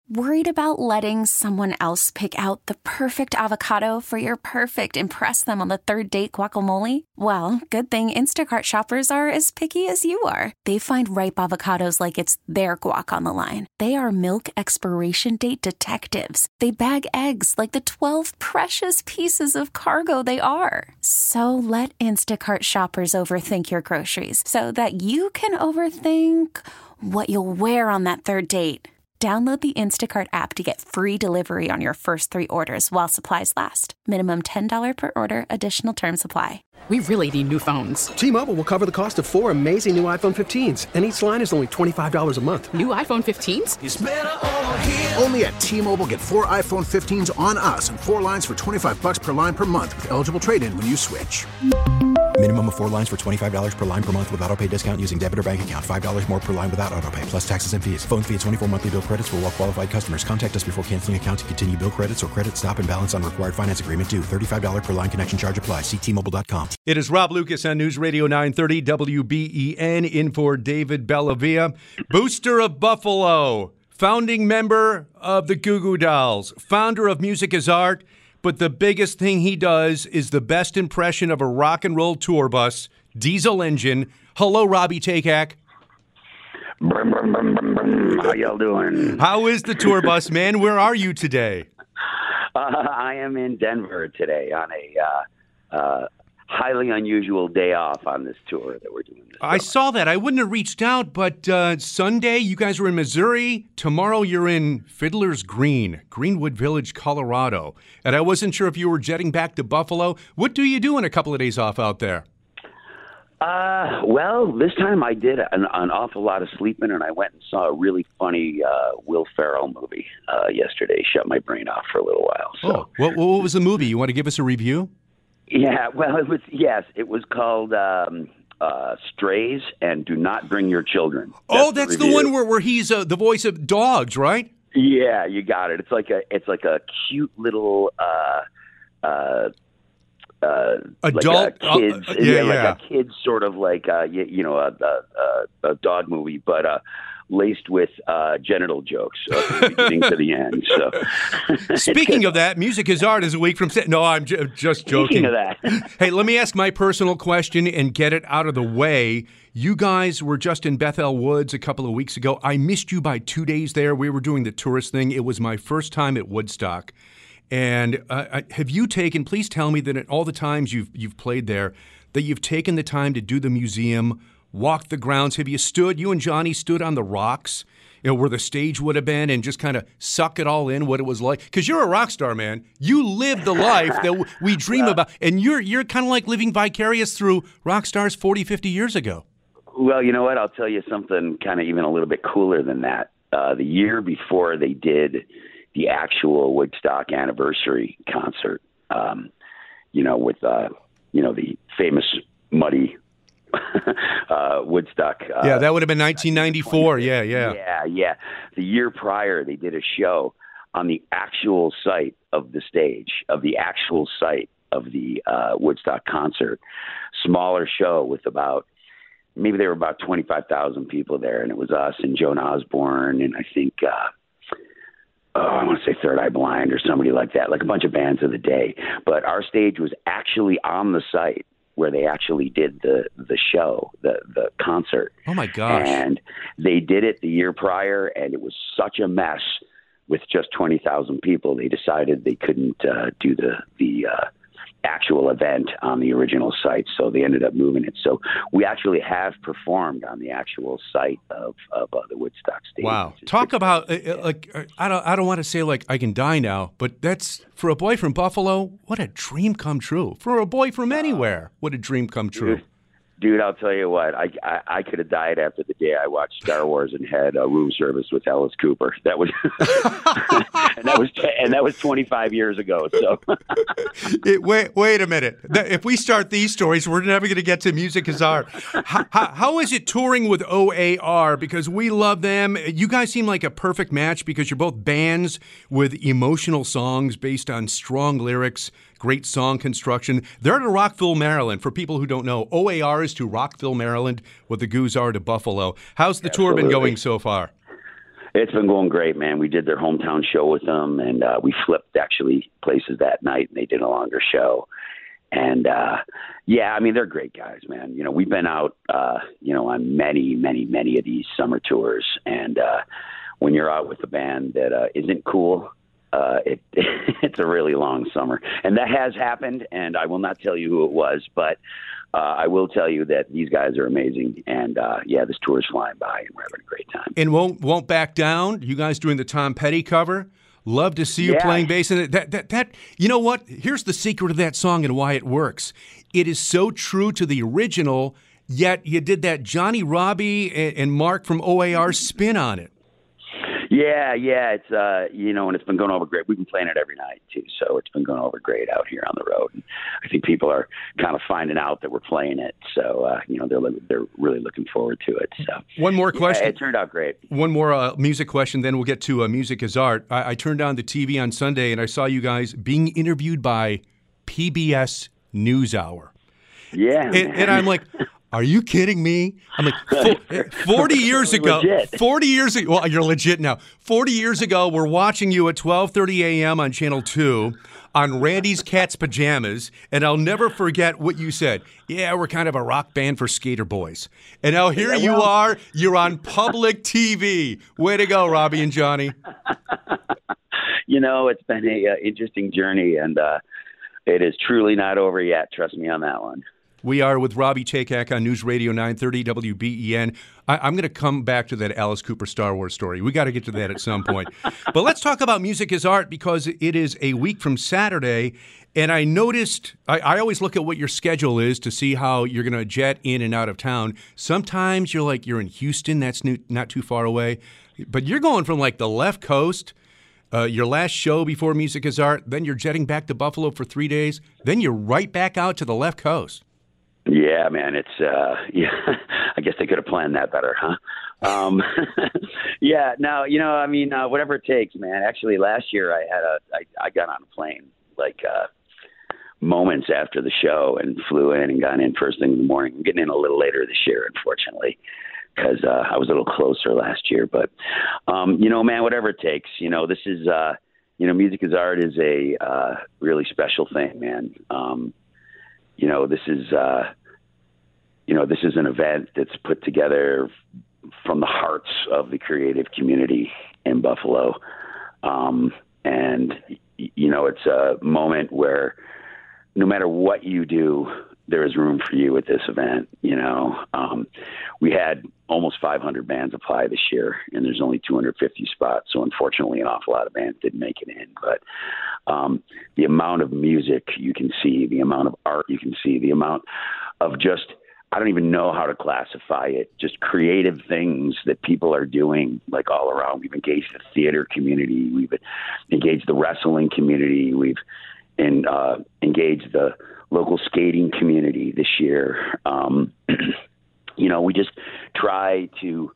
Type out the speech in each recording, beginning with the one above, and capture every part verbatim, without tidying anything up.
Worried about letting someone else pick out the perfect avocado for your perfect impress them on the third date guacamole? Well, good thing Instacart shoppers are as picky as you are. They find ripe avocados like it's their guac on the line. They are milk expiration date detectives. They bag eggs like the twelve precious pieces of cargo they are. So let Instacart shoppers overthink your groceries so that you can overthink what you'll wear on that third date. Download the Instacart app to get free delivery on your first three orders while supplies last. Minimum ten dollars per order. Additional terms apply. We really need new phones. T-Mobile will cover the cost of four amazing new iPhone fifteens, and each line is only twenty-five dollars a month. New iPhone fifteens? It's better over here. Only at T-Mobile, get four iPhone fifteens on us and four lines for twenty-five dollars per line per month with eligible trade-in when you switch. Minimum of four lines for twenty-five dollars per line per month with autopay discount using debit or bank account. five dollars more per line without autopay, plus taxes and fees. Phone fee at twenty-four monthly bill credits for well-qualified customers. Contact us before canceling account to continue bill credits or credit stop and balance on required finance agreement due. thirty-five dollars per line connection charge applies. See T Mobile dot com. It is Rob Lucas on News Radio nine thirty W B E N in for David Bellavia. Booster of Buffalo, founding member of the Goo Goo Dolls, founder of Music is Art, but the biggest thing he does is the best impression of a rock and roll tour bus, diesel engine. Hello, Robbie Takak. Brum, brum, brum, brum, brum. How y'all doing? How is the tour bus, man? Where are you today? Uh, I am in Denver today on a uh, uh, highly unusual day off on this tour that we're doing this I summer. saw that. I wouldn't have reached out, but uh, Sunday you guys were in Missouri. Tomorrow you're in Fiddler's Green, Greenwood Village, Colorado. And I wasn't sure if you were jetting back to Buffalo. What do you do in a couple of days off out there? Uh, well, this time I did an, an awful lot of sleeping, and I went and saw a really funny uh, Will Ferrell movie uh, yesterday. Shut my brain off for a little while. So. Oh, what, what was the movie? You want to give us a review? Yeah, well, it was yes, it was called um, uh, Strays and Do Not Bring Your Children. That's oh, that's the, the one where, where he's uh, the voice of dogs, right? Yeah, you got it. It's like a it's like a cute little uh, uh, uh, adult like a kids, uh, yeah, yeah, like yeah. a kids sort of like uh, you, you know a, a, a dog movie, but uh, laced with uh, genital jokes uh, from the beginning to the end. So, speaking of that, Music is Art is a week from. No, I'm j- just joking. Speaking of that, hey, let me ask my personal question and get it out of the way. You guys were just in Bethel Woods a couple of weeks ago. I missed you by two days there. We were doing the tourist thing. It was my first time at Woodstock. And uh, have you taken, please tell me that at all the times you've you've played there, that you've taken the time to do the museum, walk the grounds? Have you stood, you and Johnny stood on the rocks, you know, where the stage would have been and just kind of suck it all in, what it was like? Because you're a rock star, man. You live the life that we dream well, about. And you're you're kind of like living vicarious through rock stars forty, fifty years ago. Well, you know what? I'll tell you something kind of even a little bit cooler than that. Uh, the year before they did the actual Woodstock anniversary concert, um, you know, with, uh, you know, the famous muddy uh, Woodstock. Uh, yeah, that would have been nineteen ninety-four. Yeah, yeah. Yeah, yeah. The year prior, they did a show on the actual site of the stage, of the actual site of the uh, Woodstock concert. Smaller show with about, maybe there were about twenty-five thousand people there, and it was us and Joan Osborne, and I think, uh, oh, I want to say Third Eye Blind or somebody like that, like a bunch of bands of the day. But our stage was actually on the site where they actually did the, the show, the, the concert. Oh, my gosh. And they did it the year prior, and it was such a mess with just twenty thousand people. They decided they couldn't uh, do the, the uh, actual event on the original site, so they ended up moving it. So we actually have performed on the actual site of, of uh, the Woodstock stage. Wow! Talk about uh, like uh, I don't I don't want to say like I can die now, but that's for a boy from Buffalo. What a dream come true! For a boy from anywhere, what a dream come true! Dude, dude I'll tell you what. I, I I could have died after the day I watched Star Wars and had a room service with Alice Cooper. That was and that was and that was twenty-five years ago. So it, wait wait a minute. If we start these stories, we're never going to get to Music is Art. How, how, how is it touring with O A R? Because we love them. You guys seem like a perfect match because you're both bands with emotional songs based on strong lyrics, great song construction. They're at Rockville, Maryland. For people who don't know, O A R is to Rockville, Maryland, what the Goos are to Buffalo. How's the Absolutely. tour been going so far? It's been going great, man. We did their hometown show with them, and uh, we flipped actually places that night, and they did a longer show. And uh, yeah, I mean, they're great guys, man. You know, we've been out, uh, you know, on many, many, many of these summer tours, and uh, when you're out with a band that uh, isn't cool, uh, it it's a really long summer, and that has happened. And I will not tell you who it was, but uh, I will tell you that these guys are amazing. And uh, yeah, this tour is flying by, and we're having a great time. And won't won't back down. You guys doing the Tom Petty cover? Love to see you yeah. playing bass in it. That, that, that, you know what? Here's the secret of that song and why it works. It is so true to the original, yet you did that Johnny Robbie and, and Mark from O A R spin on it. Yeah, yeah, it's uh, you know, and it's been going over great. We've been playing it every night too, so it's been going over great out here on the road. And I think people are kind of finding out that we're playing it, so uh, you know, they're they're really looking forward to it. So one more question. Yeah, it turned out great. One more uh, music question, then we'll get to uh, Music is Art. I, I turned on the T V on Sunday and I saw you guys being interviewed by P B S NewsHour. Yeah, and, and I'm like, are you kidding me? I'm like, forty years ago, legit. forty years ago, well, you're legit now. forty years ago, we're watching you at twelve thirty a.m. on Channel two on Randy's Cat's Pajamas, and I'll never forget what you said. Yeah, we're kind of a rock band for skater boys. And now here you are, you're on public T V. Way to go, Robbie and Johnny. You know, it's been a uh, interesting journey, and uh, it is truly not over yet. Trust me on that one. We are with Robbie Chakak on News Radio nine thirty W B E N. I, I'm going to come back to that Alice Cooper Star Wars story. We got to get to that at some point. But let's talk about Music is Art, because it is a week from Saturday. And I noticed, I, I always look at what your schedule is to see how you're going to jet in and out of town. Sometimes you're like, you're in Houston, that's new, not too far away. But you're going from like the left coast, uh, your last show before Music is Art, then you're jetting back to Buffalo for three days, then you're right back out to the left coast. Yeah, man, it's, uh, yeah, I guess they could have planned that better, huh? Um, yeah, no, you know, I mean, uh, whatever it takes, man. Actually, last year I had a, I, I got on a plane, like, uh, moments after the show and flew in and got in first thing in the morning. I'm getting in a little later this year, unfortunately, because, uh, I was a little closer last year, but, um, you know, man, whatever it takes, you know, this is, uh, you know, Music is Art is a, uh, really special thing, man. Um, you know, this is, uh, you know, this is an event that's put together from the hearts of the creative community in Buffalo. Um, and, you know, it's a moment where no matter what you do, there is room for you at this event. You know, um, we had almost five hundred bands apply this year, and there's only two hundred fifty spots. So unfortunately, an awful lot of bands didn't make it in. But um, the amount of music you can see, the amount of art you can see, the amount of just, I don't even know how to classify it, just creative things that people are doing, like all around. We've engaged the theater community. We've engaged the wrestling community. We've in, uh, engaged the local skating community this year. Um, you know, we just try to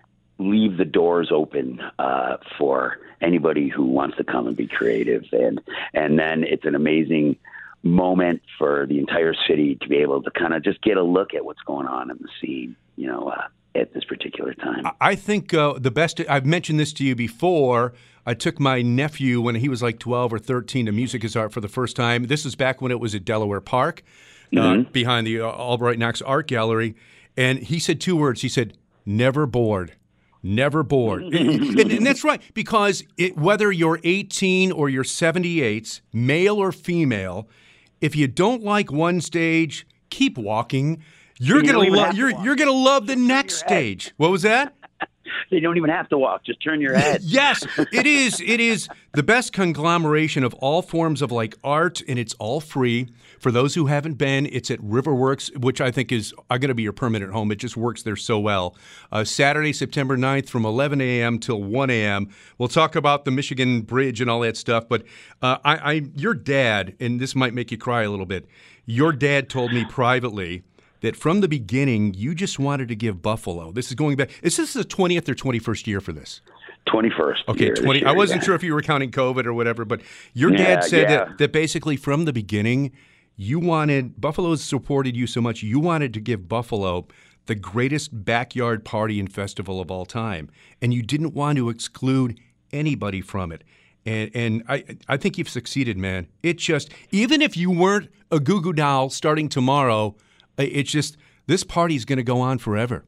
leave the doors open uh, for anybody who wants to come and be creative. And, and then it's an amazing moment for the entire city to be able to kind of just get a look at what's going on in the scene, you know, uh, at this particular time. I think uh, the best, I've mentioned this to you before, I took my nephew when he was like twelve or thirteen to Music is Art for the first time. This is back when it was at Delaware Park, mm-hmm. uh, behind the uh, Albright Knox Art Gallery. And he said two words. He said, never bored. Never bored. and, and that's right, because it, whether you're eighteen or you're seventy-eight, male or female, if you don't like one stage, keep walking. You're you gonna love. to You're walk. you're gonna love the Just next stage. What was that? You don't even have to walk; just turn your head. Yes, it is. It is the best conglomeration of all forms of like art, and it's all free. For those who haven't been, it's at Riverworks, which I think is going to be your permanent home. It just works there so well. Uh, Saturday, September ninth from eleven a.m. till one a.m. We'll talk about the Michigan Bridge and all that stuff. But uh, I, I, your dad, and this might make you cry a little bit, your dad told me privately that from the beginning, you just wanted to give Buffalo. This is going back. Is this the twentieth or twenty-first year for this? twenty-first. Okay, twenty. Year, I wasn't yeah. sure if you were counting COVID or whatever, but your Yeah, dad said yeah. that, that basically from the beginning, you wanted, Buffalo's supported you so much, you wanted to give Buffalo the greatest backyard party and festival of all time, and you didn't want to exclude anybody from it. And and I I think you've succeeded, man. It just, even if you weren't a Goo Goo Doll starting tomorrow, it's just, this party's going to go on forever.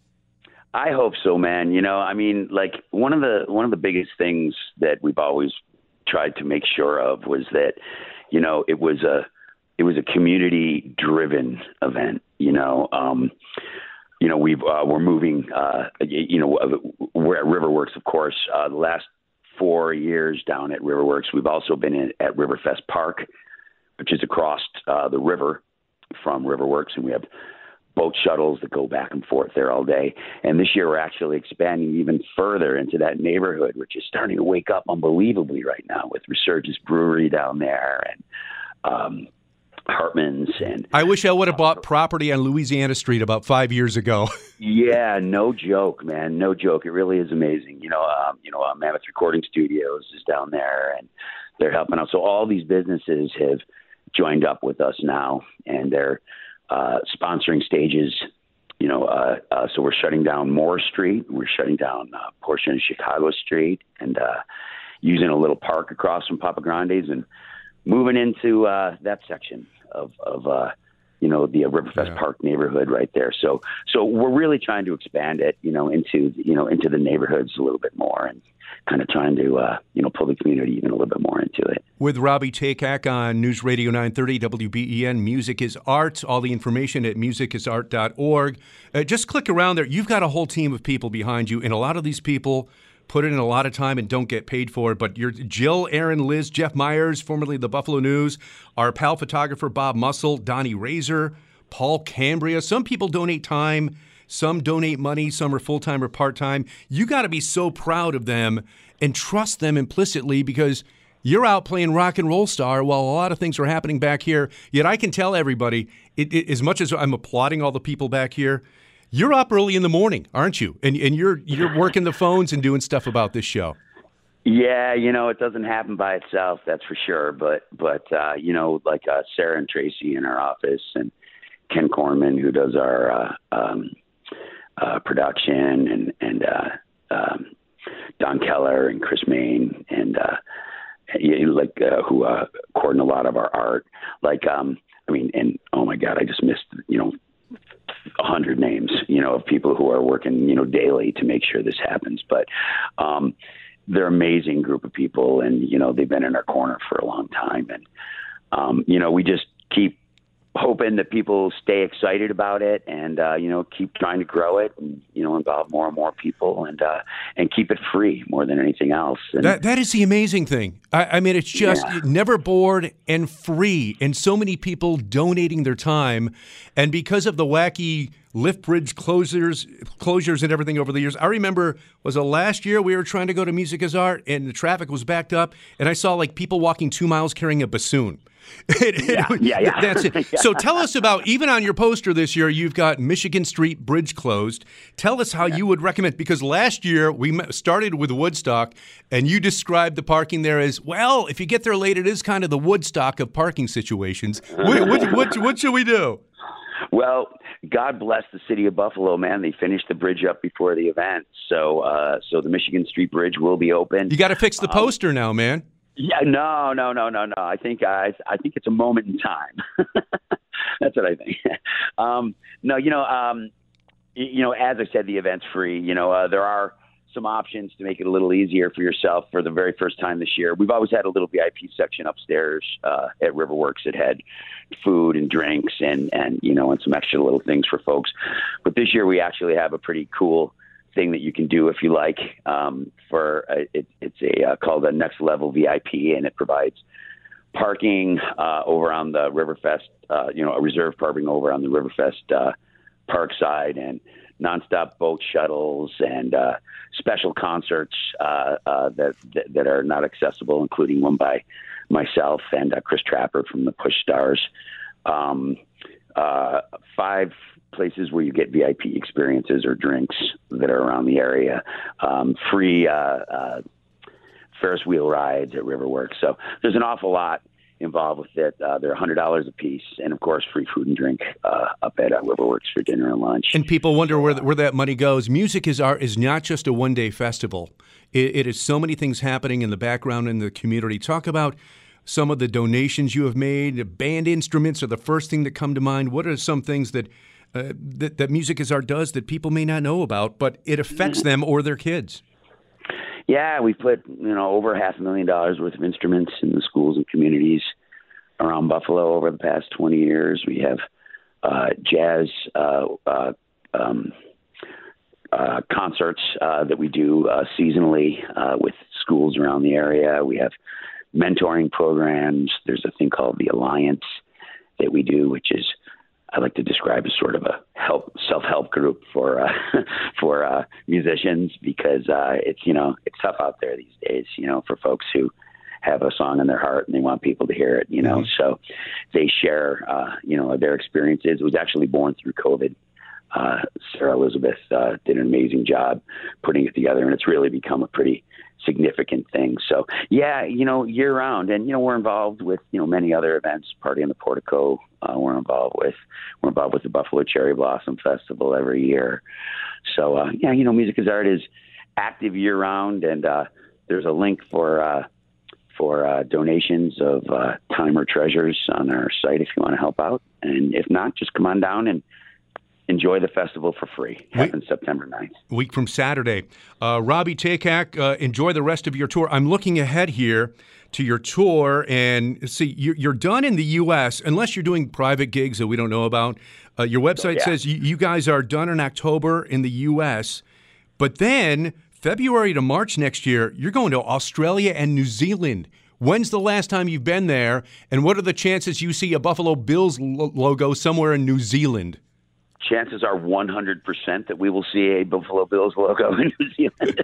I hope so, man. You know, I mean, like one of the one of the biggest things that we've always tried to make sure of was that, you know, it was a it was a community driven event. You know, um, you know, we've uh, we're moving. Uh, you know, we're at Riverworks, of course. Uh, the last four years down at Riverworks, we've also been in, at Riverfest Park, which is across uh, the river from Riverworks, and we have boat shuttles that go back and forth there all day. And this year we're actually expanding even further into that neighborhood, which is starting to wake up unbelievably right now with Resurgence Brewery down there and um, Hartman's. And I wish I would have bought property on Louisiana Street about five years ago. Yeah, no joke, man. No joke. It really is amazing. You know, um, you know, uh, Mammoth Recording Studios is down there, and they're helping out. So all these businesses have joined up with us now, and they're uh, sponsoring stages. You know, uh, uh, so we're shutting down Moore Street. We're shutting down a portion of Chicago Street, and uh, using a little park across from Papa Grande's, and moving into uh, that section of, of uh, you know, the uh, Riverfest yeah. Park neighborhood right there. So, so we're really trying to expand it, you know, into, you know, into the neighborhoods a little bit more, and kind of trying to, uh, you know, pull the community even a little bit more into it. With Robbie Takak on News Radio nine thirty W B E N, Music is Art. All the information at music is art dot org. Uh, just click around there. You've got a whole team of people behind you, and a lot of these people put in a lot of time and don't get paid for it. But you're Jill, Aaron, Liz, Jeff Myers, formerly the Buffalo News, our pal photographer Bob Mussel, Donnie Razor, Paul Cambria. Some people donate time, some donate money, some are full-time or part-time. You got to be so proud of them and trust them implicitly, because you're out playing rock and roll star while a lot of things are happening back here. Yet I can tell everybody, it, it, as much as I'm applauding all the people back here, you're up early in the morning, aren't you? And and you're you're working the phones and doing stuff about this show. Yeah, you know, it doesn't happen by itself, that's for sure. But, but uh, you know, like uh, Sarah and Tracy in our office, and Ken Corman, who does our uh, um, uh, production, and, and uh, um, Don Keller and Chris Main, and uh, like uh, who uh, coordinate a lot of our art. Like, um, I mean, and oh my God, I just missed, you know, a hundred names, you know, of people who are working, you know, daily to make sure this happens. But um, they're an amazing group of people, and, you know, they've been in our corner for a long time. And, um, you know, we just keep hoping that people stay excited about it, and, uh, you know, keep trying to grow it, and, you know, involve more and more people, and uh, and keep it free more than anything else. And that that is the amazing thing. I, I mean, it's just yeah. never bored and free, and so many people donating their time. And because of the wacky lift bridge closures, closures and everything over the years, I remember, was it last year we were trying to go to Music is Art, and the traffic was backed up, and I saw like people walking two miles carrying a bassoon. yeah, yeah, yeah. That's it. yeah. So tell us about, even on your poster this year, you've got Michigan Street Bridge closed. Tell us how yeah. you would recommend, because last year we started with Woodstock, and you described the parking there as, well, if you get there late, it is kind of the Woodstock of parking situations. what, what, what, what should we do? Well, God bless the city of Buffalo, man. They finished the bridge up before the event. So uh, so the Michigan Street Bridge will be open. You got to fix the poster um, now, man. Yeah, no, no, no, no, no. I think I, I think it's a moment in time. That's what I think. um, no, you know, um, you know, as I said, the event's free. You know, uh, there are some options to make it a little easier for yourself for the very first time this year. We've always had a little V I P section upstairs uh, at Riverworks that had food and drinks and, and, you know, and some extra little things for folks. But this year we actually have a pretty cool thing that you can do if you like. Um, for uh, it, it's a uh, called a Next Level V I P, and it provides parking uh, over on the Riverfest, uh, you know, a reserved parking over on the Riverfest uh, park side, and nonstop boat shuttles, and uh, special concerts uh, uh, that, that that are not accessible, including one by myself and uh, Chris Trapper from the Push Stars. Um, uh, five places where you get V I P experiences or drinks that are around the area. Um, free uh, uh, Ferris wheel rides at Riverworks. So there's an awful lot. involved with it. Uh, they're one hundred dollars a piece, and of course, free food and drink uh, up at uh, Riverworks for dinner and lunch. And people wonder where where that money goes. Music is art is not just a one day festival. It, it is so many things happening in the background in the community. Talk about some of the donations you have made. Band instruments are the first thing that come to mind. What are some things that uh, that, that Music is Art does that people may not know about, but it affects them or their kids? Yeah, we've put, you know, over half a million dollars worth of instruments in the schools and communities around Buffalo over the past twenty years. We have uh, jazz uh, uh, um, uh, concerts uh, that we do uh, seasonally uh, with schools around the area. We have mentoring programs. There's a thing called the Alliance that we do, which is, I like to describe as sort of a help self-help group for uh, for uh, musicians, because uh, it's you know it's tough out there these days, you know, for folks who have a song in their heart and they want people to hear it, you know. Mm-hmm. So they share uh, you know their experiences. It was actually born through COVID. Uh, Sarah Elizabeth uh, did an amazing job putting it together, and it's really become a pretty significant thing. So yeah, you know, year round, and you know, we're involved with you know many other events. Party on the Portico, uh, we're involved with. We're involved with the Buffalo Cherry Blossom Festival every year. So uh, yeah, you know, Music is Art is active year round, and uh, there's a link for uh, for uh, donations of uh, time or treasures on our site if you want to help out, and if not, just come on down and enjoy the festival for free. Happens September ninth. Week from Saturday. Uh, Robbie Takac, uh, enjoy the rest of your tour. I'm looking ahead here to your tour, and see, you're, you're done in the U S, unless you're doing private gigs that we don't know about. Uh, your website yeah. says you, you guys are done in October in the U S, but then February to March next year, you're going to Australia and New Zealand. When's the last time you've been there, and what are the chances you see a Buffalo Bills lo- logo somewhere in New Zealand? Chances are one hundred percent that we will see a Buffalo Bills logo in New Zealand.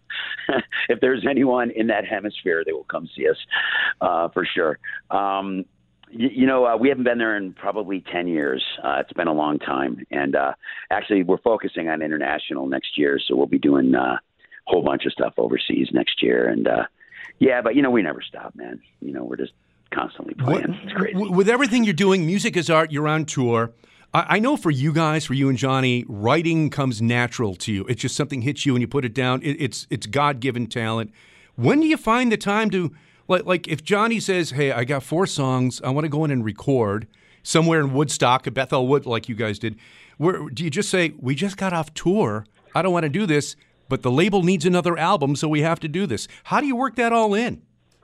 If there's anyone in that hemisphere, they will come see us uh, for sure. Um, you, you know, uh, we haven't been there in probably ten years. Uh, it's been a long time. And uh, actually, we're focusing on international next year, so we'll be doing uh, a whole bunch of stuff overseas next year. And, uh, yeah, but, you know, we never stop, man. You know, we're just constantly playing. What, it's crazy. With everything you're doing, Music is Art, you're on tour. I know for you guys, for you and Johnny, writing comes natural to you. It's just something hits you and you put it down. It, it's it's God-given talent. When do you find the time to, like, like if Johnny says, hey, I got four songs, I want to go in and record somewhere in Woodstock, at Bethel Wood, like you guys did, where do you just say, we just got off tour, I don't want to do this, but the label needs another album, so we have to do this? How do you work that all in?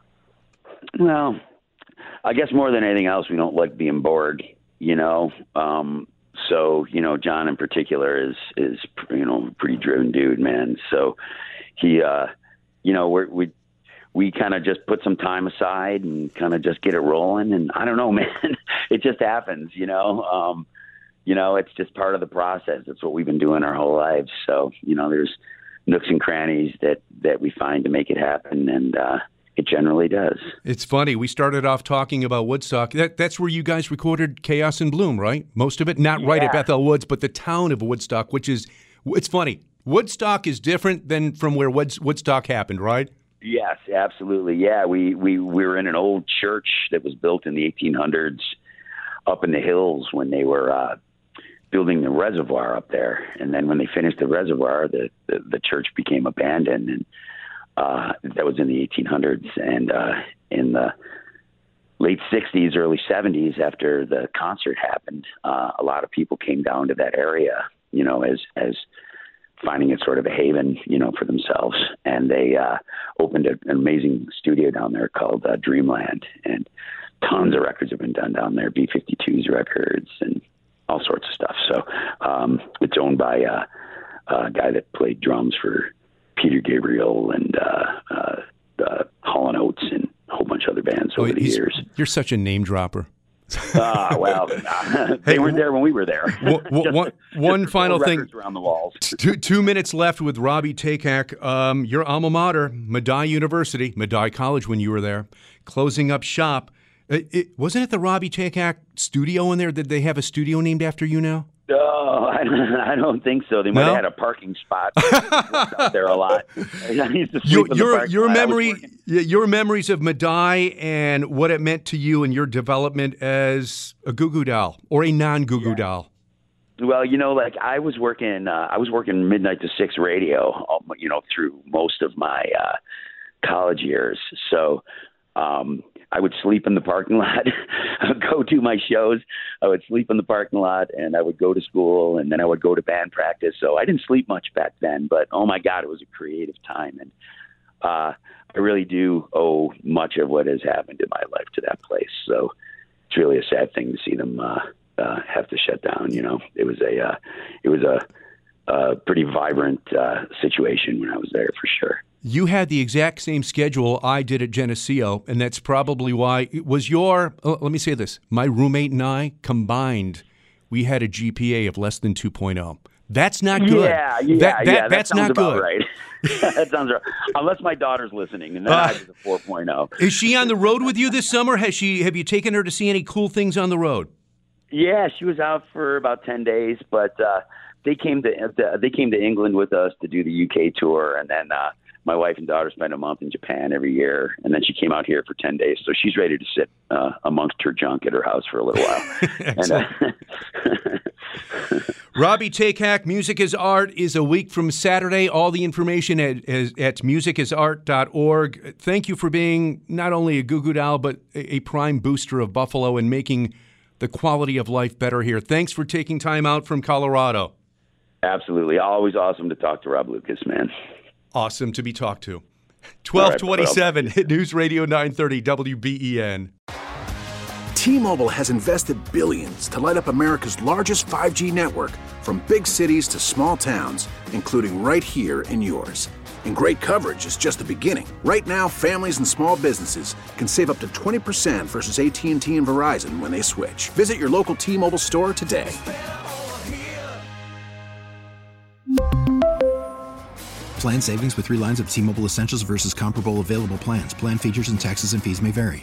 Well, I guess more than anything else, we don't like being bored. You know, um, so, you know, John in particular is, is, you know, a pretty driven dude, man. So he, uh, you know, we're, we, we kind of just put some time aside and kind of just get it rolling. And I don't know, man, it just happens, you know, um, you know, it's just part of the process. It's what we've been doing our whole lives. So, you know, there's nooks and crannies that, that we find to make it happen. And, uh, it generally does. It's funny. We started off talking about Woodstock. That, that's where you guys recorded Chaos and Bloom, right? Most of it. Not yeah. right at Bethel Woods, but the town of Woodstock, which is, it's funny. Woodstock is different than from where Woods, Woodstock happened, right? Yes, absolutely. Yeah, we, we, we were in an old church that was built in the eighteen hundreds up in the hills when they were uh, building the reservoir up there. And then when they finished the reservoir, the, the, the church became abandoned, and Uh, that was in the eighteen hundreds, and uh, in the late sixties, early seventies, after the concert happened, uh, a lot of people came down to that area, you know, as as finding it sort of a haven, you know, for themselves. And they uh, opened a, an amazing studio down there called uh, Dreamland, and tons of records have been done down there, B fifty-two's records and all sorts of stuff. So um, it's owned by uh, a guy that played drums for Peter Gabriel and uh, uh, uh, Hall and Oates and a whole bunch of other bands over oh, the years. You're such a name dropper. Ah, uh, well, uh, they hey, weren't there when we were there. one, one, one final thing. Around the walls. two, two minutes left with Robbie Takac. Um, your alma mater, Medaille University, Medaille College when you were there, closing up shop. It, it, wasn't it the Robbie Takac studio in there? Did they have a studio named after you now? No, I don't, I don't think so. They might No? have had a parking spot out there a lot. I used to sleep Your in the your, parking your lot. I was memory, working- your memories of Madai and what it meant to you and your development as a Goo Goo Doll or a non-Goo Goo Doll. Well, you know, like I was working, uh, I was working midnight to six radio, um, you know, through most of my uh, college years. So um, I would sleep in the parking lot. I would go do my shows. I would sleep in the parking lot, and I would go to school, and then I would go to band practice. So I didn't sleep much back then, but oh my God, it was a creative time, and uh, I really do owe much of what has happened in my life to that place. So it's really a sad thing to see them uh, uh, have to shut down. You know, it was a uh, it was a, a pretty vibrant uh, situation when I was there, for sure. You had the exact same schedule I did at Geneseo, and that's probably why it was your, oh, let me say this, my roommate and I combined, we had a G P A of less than two point oh. That's not good. Yeah, yeah, that, that, yeah. That that's sounds not about good. right. That sounds right. Unless my daughter's listening, and then Uh, I was a four point oh. Is she on the road with you this summer? Has she? Have you taken her to see any cool things on the road? Yeah, she was out for about ten days, but uh, they came to uh, they came to England with us to do the U K tour, and then uh, my wife and daughter spend a month in Japan every year, and then she came out here for ten days. So she's ready to sit uh, amongst her junk at her house for a little while. and, uh, Robbie Takak, Music is Art is a week from Saturday. All the information at, at, at music is art dot org. Thank you for being not only a Goo Goo Doll, but a, a prime booster of Buffalo and making the quality of life better here. Thanks for taking time out from Colorado. Absolutely. Always awesome to talk to Rob Lucas, man. Awesome to be talked to. twelve twenty-seven, All right, News Radio nine thirty W B E N. T-Mobile has invested billions to light up America's largest five G network, from big cities to small towns, including right here in yours. And great coverage is just the beginning. Right now, families and small businesses can save up to twenty percent versus A T and T and Verizon when they switch. Visit your local T-Mobile store today. Plan savings with three lines of T-Mobile Essentials versus comparable available plans. Plan features and taxes and fees may vary.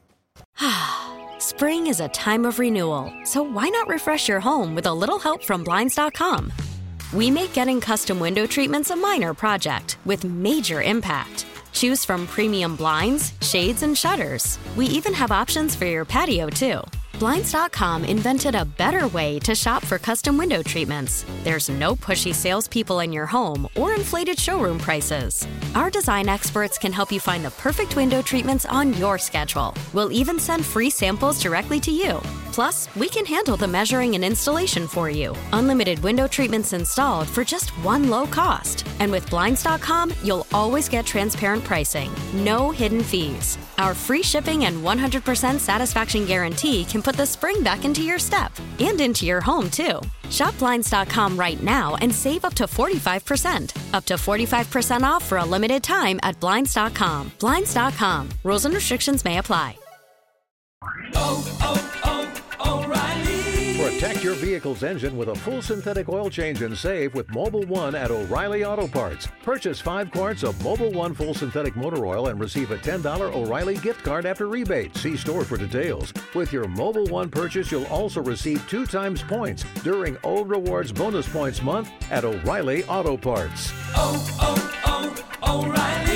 Spring is a time of renewal, so why not refresh your home with a little help from Blinds dot com? We make getting custom window treatments a minor project with major impact. Choose from premium blinds, shades, and shutters. We even have options for your patio, too. Blinds dot com invented a better way to shop for custom window treatments. There's no pushy salespeople in your home or inflated showroom prices. Our design experts can help you find the perfect window treatments on your schedule. We'll even send free samples directly to you. Plus, we can handle the measuring and installation for you. Unlimited window treatments installed for just one low cost. And with Blinds dot com, you'll always get transparent pricing. No hidden fees. Our free shipping and one hundred percent satisfaction guarantee can put the spring back into your step and into your home, too. Shop Blinds dot com right now and save up to forty-five percent. Up to forty-five percent off for a limited time at Blinds dot com. Blinds dot com. Rules and restrictions may apply. Oh, oh, oh, O'Reilly. Protect your vehicle's engine with a full synthetic oil change and save with Mobil one at O'Reilly Auto Parts. Purchase five quarts of Mobil one full synthetic motor oil and receive a ten dollars O'Reilly gift card after rebate. See store for details. With your Mobil one purchase, you'll also receive two times points during O Rewards Bonus Points Month at O'Reilly Auto Parts. Oh, oh, oh, O'Reilly.